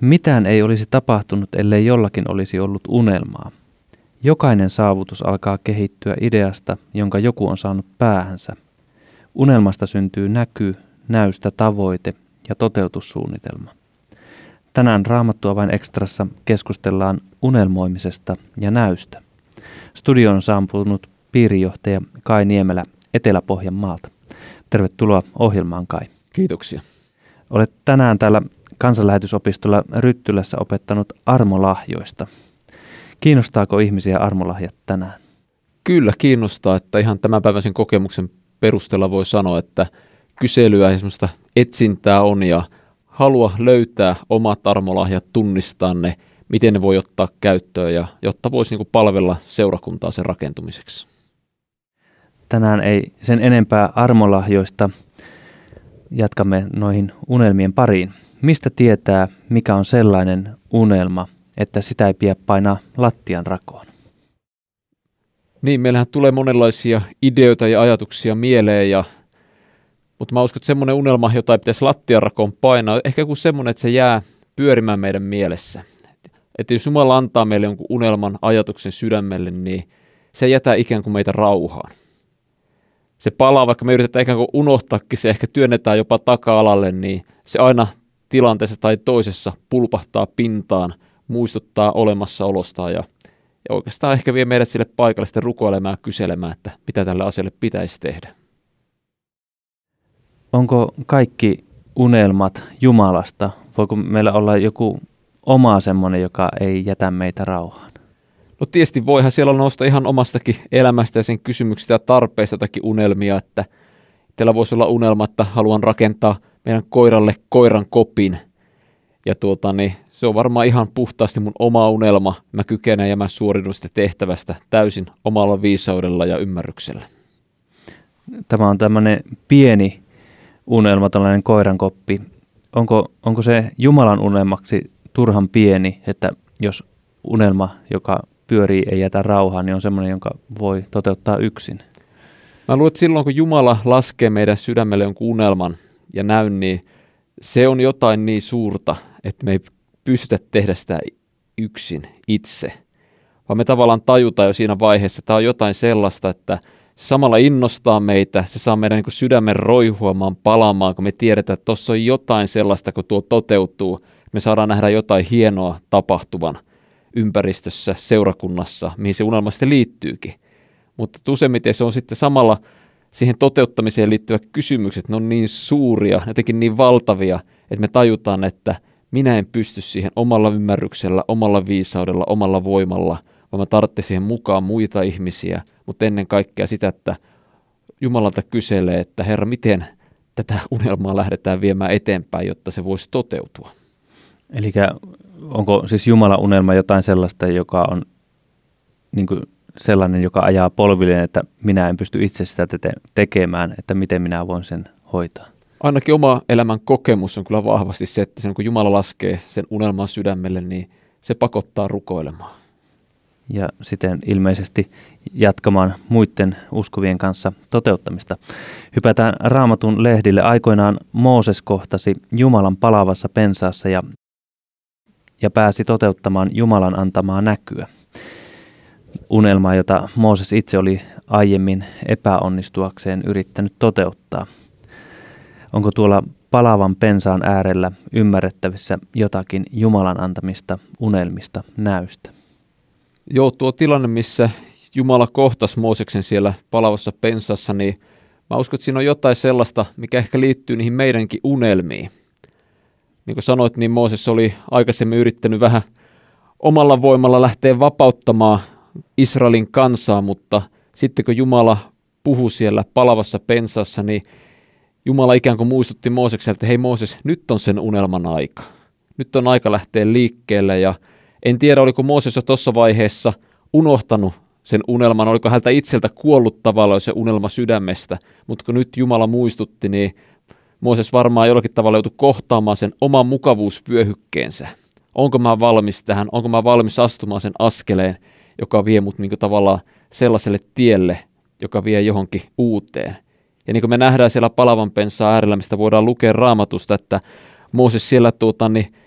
Mitään ei olisi tapahtunut, ellei jollakin olisi ollut unelmaa. Jokainen saavutus alkaa kehittyä ideasta, jonka joku on saanut päähänsä. Unelmasta syntyy näky, näystä tavoite ja toteutussuunnitelma. Tänään Raamattua vain ekstrassa keskustellaan unelmoimisesta ja näystä. Studioon on saapunut piirijohtaja Kai Niemelä Etelä-Pohjanmaalta. Tervetuloa ohjelmaan, Kai. Kiitoksia. Olet tänään täällä Kansanlähetysopistolla Ryttylässä opettanut armolahjoista. Kiinnostaako ihmisiä armolahjat tänään? Kyllä kiinnostaa, että ihan tämänpäiväisen kokemuksen perusteella voi sanoa, että kyselyä ja semmoista etsintää on ja halua löytää omat armolahjat, tunnistaa ne, miten ne voi ottaa käyttöön ja jotta voisi palvella seurakuntaa sen rakentumiseksi. Tänään ei sen enempää armolahjoista. Jatkamme noihin unelmien pariin. Mistä tietää, mikä on sellainen unelma, että sitä ei pidä painaa lattian rakoon? Niin, meillähän tulee monenlaisia ideoita ja ajatuksia mieleen, mutta mä uskon, että semmoinen unelma, jota ei pitäisi lattian rakoon painaa, ehkä joku semmoinen, että se jää pyörimään meidän mielessä. Että jos Jumala antaa meille jonkun unelman ajatuksen sydämelle, niin se jätää ikään kuin meitä rauhaan. Se palaa, vaikka me yritetään ikään kuin unohtaakin, se ehkä työnnetään jopa taka-alalle, niin se aina tilanteessa tai toisessa pulpahtaa pintaan, muistuttaa olemassaolostaan ja oikeastaan ehkä vie meidät sille paikalle sitten rukoilemaan ja kyselemään, että mitä tälle asialle pitäisi tehdä. Onko kaikki unelmat Jumalasta? Voiko meillä olla joku oma semmoinen, joka ei jätä meitä rauhaan? No tietysti voihan siellä nostaa ihan omastakin elämästä ja sen kysymyksistä ja tarpeista jotakin unelmia, että teillä voisi olla unelma, että haluan rakentaa meidän koiralle koiran kopin. Ja se on varmaan ihan puhtaasti mun oma unelma. Mä kykenen ja mä suoriudun sitä tehtävästä täysin omalla viisaudella ja ymmärryksellä. Tämä on tämmöinen pieni unelma, tällainen koirankoppi. Onko se Jumalan unelmaksi turhan pieni, että jos unelma, joka pyörii, ei jätä rauhaa, niin on semmoinen, jonka voi toteuttaa yksin? Mä luulen, että silloin kun Jumala laskee meidän sydämelle jonkun unelman ja näyn, niin se on jotain niin suurta, että me ei pystytä tehdä sitä yksin itse. Vaan me tavallaan tajutaan jo siinä vaiheessa, että tämä on jotain sellaista, että se samalla innostaa meitä, se saa meidän sydämen roihuamaan, palaamaan, kun me tiedetään, että tuossa on jotain sellaista, kun tuo toteutuu. Me saadaan nähdä jotain hienoa tapahtuvan ympäristössä, seurakunnassa, mihin se unelma sitten liittyykin. Mutta useimmiten se on sitten samalla siihen toteuttamiseen liittyvät kysymykset, ne on niin suuria, jotenkin niin valtavia, että me tajutaan, että minä en pysty siihen omalla ymmärryksellä, omalla viisaudella, omalla voimalla, vaan mä tarvitsen siihen mukaan muita ihmisiä, mutta ennen kaikkea sitä, että Jumalalta kyselee, että Herra, miten tätä unelmaa lähdetään viemään eteenpäin, jotta se voisi toteutua. Eli onko siis Jumalan unelma jotain sellaista, joka on niin kuin sellainen, joka ajaa polvilleen, että minä en pysty itse sitä tekemään, että miten minä voin sen hoitaa? Ainakin oma elämän kokemus on kyllä vahvasti se, että sen, kun Jumala laskee sen unelman sydämelle, niin se pakottaa rukoilemaan. Ja siten ilmeisesti jatkamaan muiden uskovien kanssa toteuttamista. Hypätään Raamatun lehdille. Aikoinaan Mooses kohtasi Jumalan palavassa pensaassa ja pääsi toteuttamaan Jumalan antamaa näkyä. Unelmaa, jota Mooses itse oli aiemmin epäonnistuakseen yrittänyt toteuttaa. Onko tuolla palavan pensaan äärellä ymmärrettävissä jotakin Jumalan antamista unelmista, näystä? Joo, tuo tilanne, missä Jumala kohtasi Mooseksen siellä palavassa pensaassa, niin mä uskon, että siinä on jotain sellaista, mikä ehkä liittyy niihin meidänkin unelmiin. Niin kuin sanoit, niin Mooses oli aikaisemmin yrittänyt vähän omalla voimalla lähteä vapauttamaan Israelin kansaa, mutta sitten kun Jumala puhui siellä palavassa pensaassa, niin Jumala ikään kuin muistutti Moosekselta, että hei Mooses, nyt on sen unelman aika. Nyt on aika lähteä liikkeelle ja en tiedä, oliko Mooses jo tuossa vaiheessa unohtanut sen unelman, oliko häneltä itseltä kuollut tavallaan se unelma sydämestä, mutta kun nyt Jumala muistutti, niin Mooses varmaan jollakin tavalla joutui kohtaamaan sen oman mukavuusvyöhykkeensä. Onko mä valmis tähän, onko mä valmis astumaan sen askeleen, joka vie mut niin tavallaan sellaiselle tielle, joka vie johonkin uuteen. Ja niin kuin me nähdään siellä palavan pensaan äärellä, mistä voidaan lukea Raamatusta, että Mooses siellä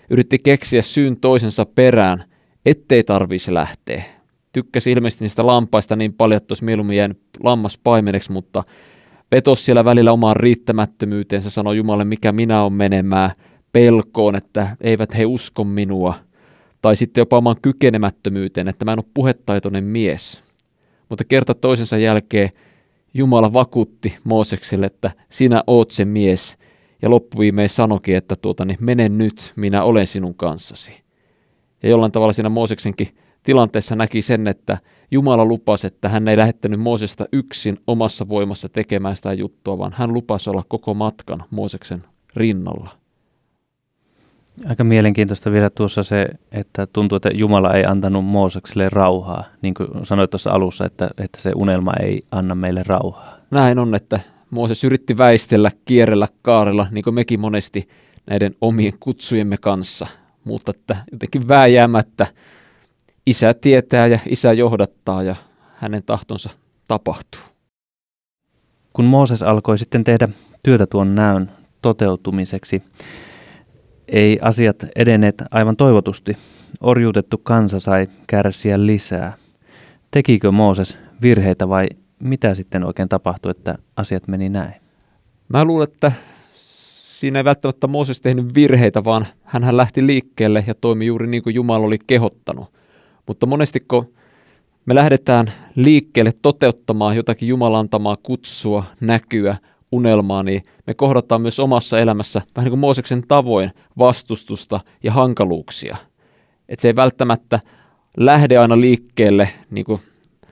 yritti keksiä syyn toisensa perään, ettei tarvitsisi lähteä. Tykkäsi ilmeisesti niistä lampaista niin paljon, että olisi mieluummin jäänyt lammaspaimeneksi, mutta vetosi siellä välillä omaan riittämättömyyteensä, sanoi Jumalalle, mikä minä olen menemään, pelkoon, että eivät he usko minua, tai sitten jopa omaan kykenemättömyyteen, että mä en ole puhetaitoinen mies. Mutta kerta toisensa jälkeen Jumala vakuutti Moosekselle, että sinä oot se mies, ja loppuviimein sanoikin, että mene nyt, minä olen sinun kanssasi. Ja jollain tavalla siinä Mooseksenkin tilanteessa näki sen, että Jumala lupasi, että hän ei lähettänyt Moosesta yksin omassa voimassa tekemään sitä juttua, vaan hän lupasi olla koko matkan Mooseksen rinnalla. Aika mielenkiintoista vielä tuossa se, että tuntuu, että Jumala ei antanut Moosekselle rauhaa. Niin kuin sanoit tuossa alussa, että se unelma ei anna meille rauhaa. Näin on, että Mooses yritti väistellä, kierrellä, kaarella, niin kuin mekin monesti näiden omien kutsujemme kanssa. Mutta että jotenkin vääjäämättä Isä tietää ja Isä johdattaa ja hänen tahtonsa tapahtuu. Kun Mooses alkoi sitten tehdä työtä tuon näön toteutumiseksi, ei asiat edenneet aivan toivotusti. Orjuutettu kansa sai kärsiä lisää. Tekikö Mooses virheitä vai mitä sitten oikein tapahtui, että asiat meni näin? Mä luulen, että siinä ei välttämättä Mooses tehnyt virheitä, vaan hän lähti liikkeelle ja toimi juuri niin kuin Jumala oli kehottanut. Mutta monesti kun me lähdetään liikkeelle toteuttamaan jotakin Jumalan antamaa kutsua, näkyä, unelmaa, niin me kohdataan myös omassa elämässä vähän niin kuin Mooseksen tavoin vastustusta ja hankaluuksia. Että se ei välttämättä lähde aina liikkeelle niin kuin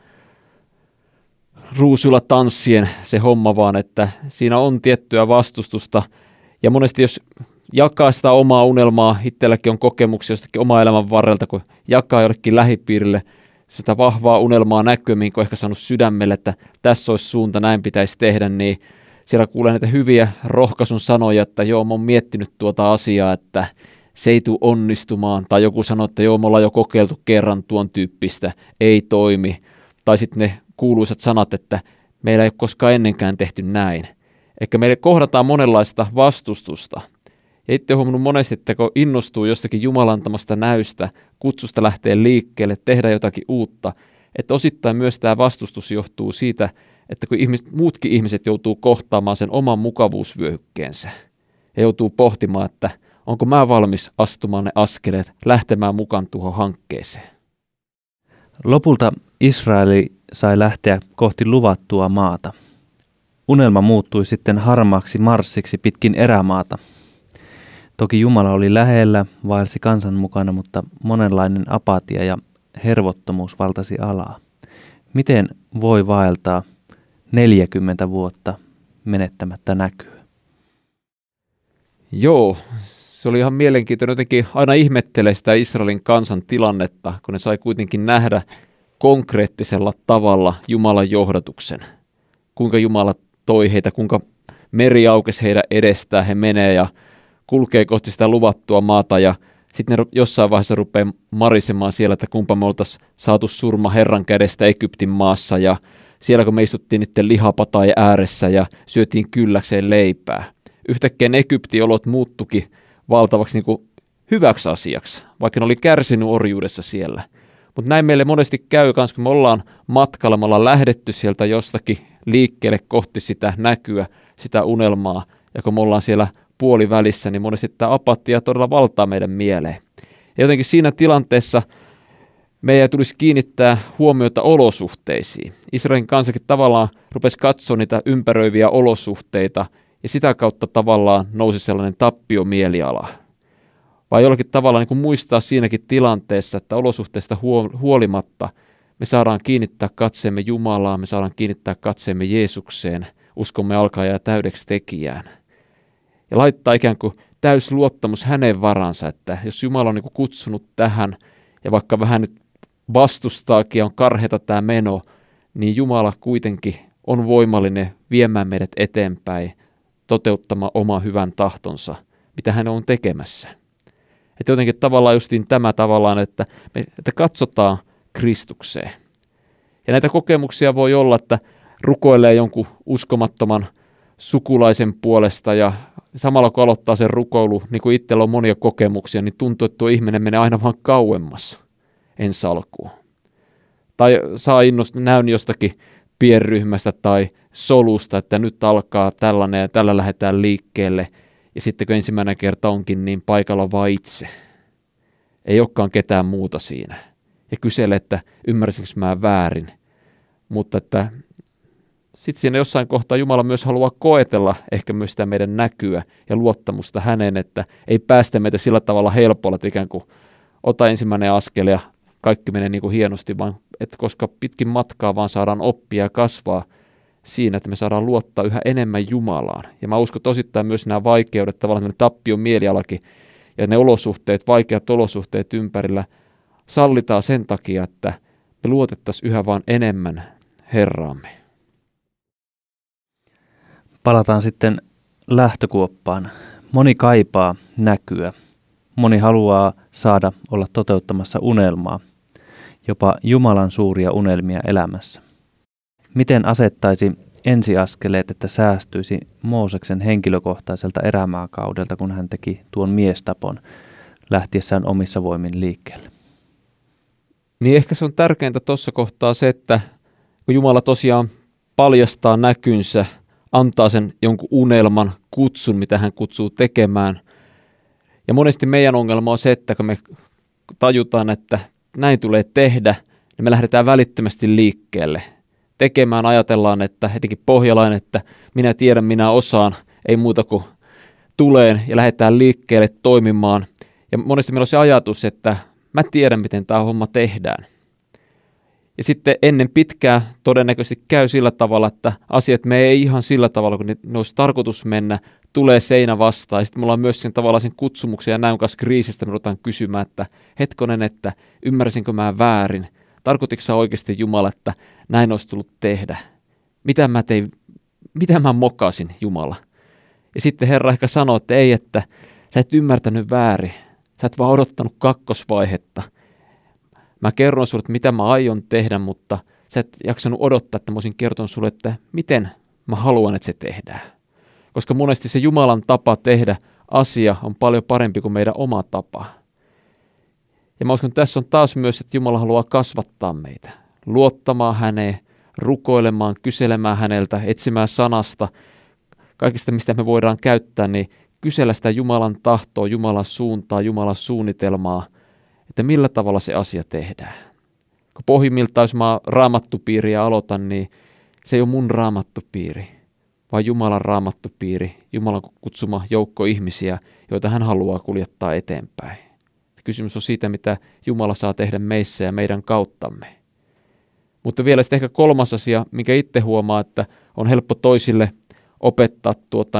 ruusuilla tanssien se homma, vaan että siinä on tiettyä vastustusta. Ja monesti jos jakaa sitä omaa unelmaa, itselläkin on kokemuksia jostakin omaa elämän varrelta, kun jakaa jollekin lähipiirille sitä vahvaa unelmaa näkyä, minkä on ehkä saanut sydämelle, että tässä olisi suunta, näin pitäisi tehdä, niin siellä kuulee näitä hyviä rohkaisun sanoja, että joo, mä oon miettinyt tuota asiaa, että se ei tule onnistumaan, tai joku sanoo, että joo, me ollaan jo kokeiltu kerran tuon tyyppistä, ei toimi, tai sitten ne kuuluisat sanat, että meillä ei ole koskaan ennenkään tehty näin. Ehkä meille kohdataan monenlaista vastustusta. Ja itse olen huomannut monesti, että kun innostuu jostakin Jumalan antamasta näystä, kutsusta lähtee liikkeelle, tehdä jotakin uutta, että osittain myös tämä vastustus johtuu siitä, että kun muutkin ihmiset joutuu kohtaamaan sen oman mukavuusvyöhykkeensä ja joutuu pohtimaan, että onko mä valmis astumaan ne askeleet, lähtemään mukaan tuohon hankkeeseen. Lopulta Israeli sai lähteä kohti luvattua maata. Unelma muuttui sitten harmaaksi marssiksi pitkin erämaata. Toki Jumala oli lähellä, vaelsi kansan mukana, mutta monenlainen apatia ja hervottomuus valtasi alaa. Miten voi vaeltaa 40 vuotta menettämättä näkyä? Joo, se oli ihan mielenkiintoinen. Jotenkin aina ihmettelee sitä Israelin kansan tilannetta, kun ne sai kuitenkin nähdä konkreettisella tavalla Jumalan johdatuksen. Kuinka Jumala toi heitä, kuinka meri aukesi heidän edestään, he menee ja kulkee kohti sitä luvattua maata ja sitten ne jossain vaiheessa rupeaa marisemaan siellä, että kumpa me oltaisiin saatu surma Herran kädestä Egyptin maassa ja siellä kun me istuttiin niiden lihapatain ääressä ja syötiin kylläkseen leipää. Yhtäkkiä ne Egyptin olot muuttukin valtavaksi niin kuin hyväksi asiaksi, vaikka ne oli kärsinyt orjuudessa siellä. Mutta näin meille monesti käy kanssa, kun me ollaan matkalla, me ollaan lähdetty sieltä jostakin liikkeelle kohti sitä näkyä, sitä unelmaa, ja kun me ollaan siellä puolivälissä, niin monesti tämä apatia todella valtaa meidän mieleen. Ja jotenkin siinä tilanteessa meidän tulisi kiinnittää huomiota olosuhteisiin. Israelin kansakin tavallaan rupesi katsoa niitä ympäröiviä olosuhteita, ja sitä kautta tavallaan nousi sellainen tappiomieliala. Vai jollakin tavalla niin kuin muistaa siinäkin tilanteessa, että olosuhteista huolimatta me saadaan kiinnittää katseemme Jumalaan, me saadaan kiinnittää katseemme Jeesukseen, uskomme alkaa ja täydeksi tekijään. Ja laittaa ikään kuin täys luottamus hänen varansa, että jos Jumala on niin kuin kutsunut tähän ja vaikka vähän nyt vastustaakin ja on karheata tämä meno, niin Jumala kuitenkin on voimallinen viemään meidät eteenpäin, toteuttamaan oma hyvän tahtonsa, mitä hän on tekemässä. Että jotenkin tavallaan justiin tämä tavallaan, että katsotaan Kristukseen. Ja näitä kokemuksia voi olla, että rukoilee jonkun uskomattoman sukulaisen puolesta ja samalla kun aloittaa sen rukoilu, niin kuin itsellä on monia kokemuksia, niin tuntuu, että tuo ihminen menee aina vaan kauemmas ensi alkuun. Tai saa näyn jostakin pienryhmästä tai solusta, että nyt alkaa tällainen ja tällä lähdetään liikkeelle. Ja sitten kun ensimmäinen kerta onkin, niin paikalla vaan itse. Ei olekaan ketään muuta siinä. Ja kyselee, että ymmärsinkö mä väärin. Mutta että sitten siinä jossain kohtaa Jumala myös haluaa koetella ehkä myös sitä meidän näkyä ja luottamusta häneen, että ei päästä meitä sillä tavalla helpolla, että ikään kuin ota ensimmäinen askel ja kaikki menee niin kuin hienosti, vaan että koska pitkin matkaa vaan saadaan oppia ja kasvaa siinä, että me saadaan luottaa yhä enemmän Jumalaan. Ja mä uskon tosittain myös nämä vaikeudet, tavallaan tappion mielialakin ja ne olosuhteet, vaikeat olosuhteet ympärillä sallitaan sen takia, että me luotettaisiin yhä vaan enemmän Herraamme. Palataan sitten lähtökuoppaan. Moni kaipaa näkyä. Moni haluaa saada olla toteuttamassa unelmaa, jopa Jumalan suuria unelmia elämässä. Miten asettaisi ensiaskeleet, että säästyisi Mooseksen henkilökohtaiselta erämaakaudelta, kun hän teki tuon miestapon lähtiessään omissa voimin liikkeelle? Niin ehkä se on tärkeintä tuossa kohtaa se, että kun Jumala tosiaan paljastaa näkynsä, antaa sen jonkun unelman, kutsun, mitä hän kutsuu tekemään. Ja monesti meidän ongelma on se, että kun me tajutaan, että näin tulee tehdä, niin me lähdetään välittömästi liikkeelle. Tekemään ajatellaan, että hetikin pohjalainen, että minä tiedän, minä osaan, ei muuta kuin tuleen ja lähdetään liikkeelle toimimaan. Ja monesti meillä on se ajatus, että mä tiedän, miten tämä homma tehdään. Ja sitten ennen pitkää todennäköisesti käy sillä tavalla, että asiat menee ei ihan sillä tavalla, kun ne olisi tarkoitus mennä, tulee seinä vastaan. Ja sitten me ollaan myös sen tavallaan sen kutsumuksen ja näyn kanssa kriisistä, me ruvetaan kysymään, että hetkonen, että ymmärsinkö mä väärin? Tarkoititko sä oikeasti Jumala, että näin olisi tullut tehdä? Mitä mä tein? Mitä mä mokasin, Jumala? Ja sitten Herra ehkä sanoo, että ei, että sä et ymmärtänyt väärin. Sä et vaan odottanut kakkosvaihetta. Mä kerron sulle, että mitä mä aion tehdä, mutta sä et jaksanut odottaa, että mä olisin kertonut sulle, että miten mä haluan, että se tehdään. Koska monesti se Jumalan tapa tehdä asia on paljon parempi kuin meidän oma tapa. Ja mä uskon, että tässä on taas myös, että Jumala haluaa kasvattaa meitä. Luottamaan häneen, rukoilemaan, kyselemään häneltä, etsimään sanasta, kaikista mistä me voidaan käyttää, niin kysellä sitä Jumalan tahtoa, Jumalan suuntaa, Jumalan suunnitelmaa, että millä tavalla se asia tehdään. Kun pohjimmiltaan, jos mä raamattupiiriä aloitan, niin se ei ole mun raamattupiiri, vaan Jumalan raamattupiiri, Jumalan kutsuma joukko ihmisiä, joita hän haluaa kuljettaa eteenpäin. Kysymys on siitä, mitä Jumala saa tehdä meissä ja meidän kauttamme. Mutta vielä sitten ehkä kolmas asia, minkä itse huomaa, että on helppo toisille opettaa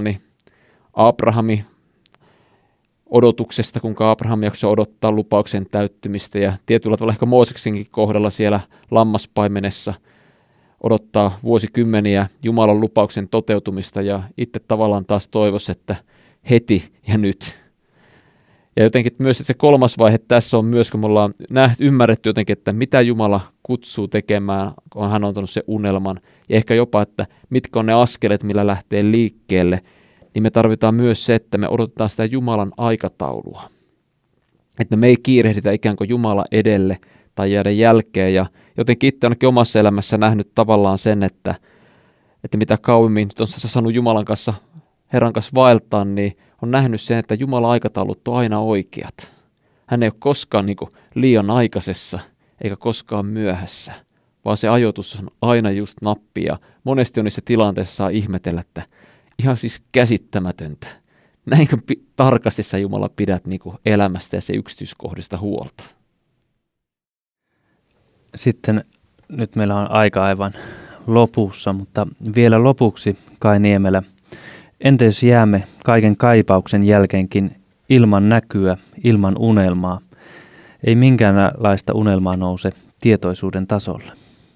Abrahamin odotuksesta, kuinka Abraham jaksoi odottaa lupauksen täyttymistä ja tietyllä tavalla ehkä Mooseksenkin kohdalla siellä lammaspaimenessa odottaa vuosikymmeniä Jumalan lupauksen toteutumista ja itse tavallaan taas toivoisi, että heti ja nyt. Ja jotenkin myös että se kolmas vaihe tässä on myös, kun me ollaan ymmärretty jotenkin, että mitä Jumala kutsuu tekemään, kun hän on antanut se unelman ja ehkä jopa, että mitkä on ne askeleet, millä lähtee liikkeelle, niin me tarvitaan myös se, että me odotetaan sitä Jumalan aikataulua. Että me ei kiirehditä ikään kuin Jumala edelle tai jäädä jälkeen. Ja jotenkin itse ainakin omassa elämässä nähnyt tavallaan sen, että mitä kauemmin nyt on saanut Jumalan kanssa, Herran kanssa vaeltaa, niin on nähnyt sen, että Jumalan aikataulut on aina oikeat. Hän ei ole koskaan niin kuin liian aikaisessa eikä koskaan myöhässä, vaan se ajoitus on aina just nappi. Ja monesti on niissä tilanteissa saa ihmetellä, että ihan siis käsittämätöntä. Näinkö tarkasti sä Jumala pidät niin kuin elämästä ja se yksityiskohdista huolta? Sitten nyt meillä on aika aivan lopussa, mutta vielä lopuksi Kai Niemelä. Entä jos jäämme kaiken kaipauksen jälkeenkin ilman näkyä, ilman unelmaa? Ei minkäänlaista unelmaa nouse tietoisuuden tasolle.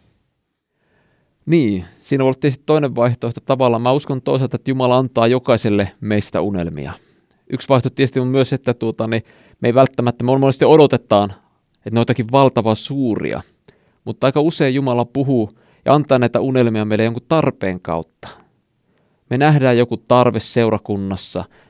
Niin, siinä on ollut tietysti toinen vaihtoehto tavallaan. Mä uskon toisaalta, että Jumala antaa jokaiselle meistä unelmia. Yksi vaihtoehto tietysti on myös, että me ei välttämättä, me monesti odotetaan, että ne on jotakin valtavan suuria. Mutta aika usein Jumala puhuu ja antaa näitä unelmia meille jonkun tarpeen kautta. Me nähdään joku tarve seurakunnassa,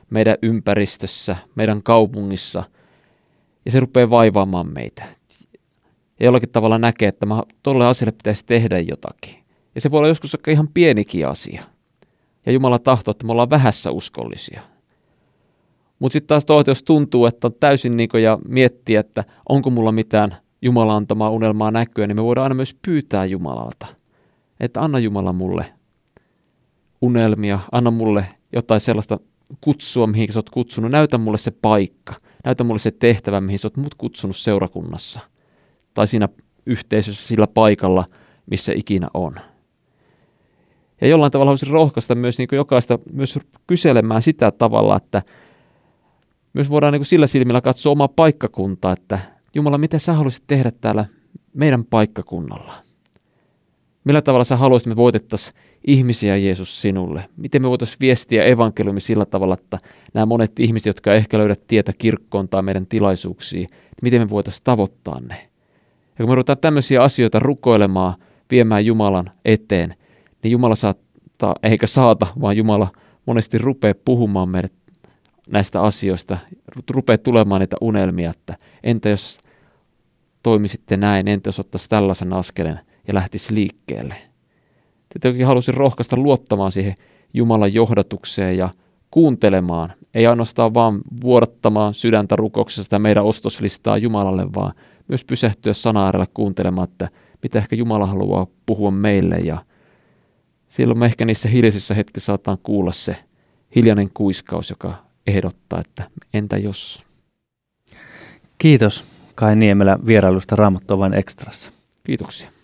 meidän ympäristössä, meidän kaupungissa, ja se rupeaa vaivaamaan meitä. Ja jollakin tavalla näkee, että tuolle asialle pitäisi tehdä jotakin. Ja se voi olla joskus ihan pienikin asia. Ja Jumala tahtoo, että me ollaan vähässä uskollisia. Mutta sitten taas toisaalta, jos tuntuu, että on täysin ja miettiä, että onko mulla mitään Jumalan antamaa unelmaa näkyä, niin me voidaan aina myös pyytää Jumalalta, että anna Jumala mulle unelmia, anna mulle jotain sellaista kutsua, mihin sä oot kutsunut, näytä mulle se paikka, näytä mulle se tehtävä, mihin sä oot mut kutsunut seurakunnassa tai siinä yhteisössä sillä paikalla, missä ikinä on. Ja jollain tavalla haluaisin rohkaista myös jokaista myös kyselemään sitä tavalla, että myös voidaan sillä silmillä katsoa omaa paikkakuntaa, että Jumala, mitä sä haluaisit tehdä täällä meidän paikkakunnalla? Millä tavalla sä haluaisit, että me voitettaisiin ihmisiä, Jeesus, sinulle? Miten me voitaisiin viestiä evankeliumi sillä tavalla, että nämä monet ihmiset, jotka ehkä löydät tietä kirkkoon tai meidän tilaisuuksiin, miten me voitaisiin tavoittaa ne? Ja kun me ruvetaan tämmöisiä asioita rukoilemaan, viemään Jumalan eteen, niin Jumala saattaa, eikä saata, vaan Jumala monesti rupeaa puhumaan meille näistä asioista, rupeaa tulemaan niitä unelmia, että entä jos toimisitte näin, entä jos ottaisi tällaisen askelen ja lähtisi liikkeelle. Tietenkin halusin rohkaista luottamaan siihen Jumalan johdatukseen ja kuuntelemaan, ei ainoastaan vaan vuodattamaan sydäntä rukouksessa sitä meidän ostoslistaa Jumalalle, vaan myös pysähtyä sana äärellä kuuntelemaan, että mitä ehkä Jumala haluaa puhua meille, ja silloin me ehkä niissä hiljaisissa hetkissä saataan kuulla se hiljainen kuiskaus, joka ehdottaa, että entä jos? Kiitos Kai Niemelä vierailusta Raamattu vain ekstrassa. Kiitoksia.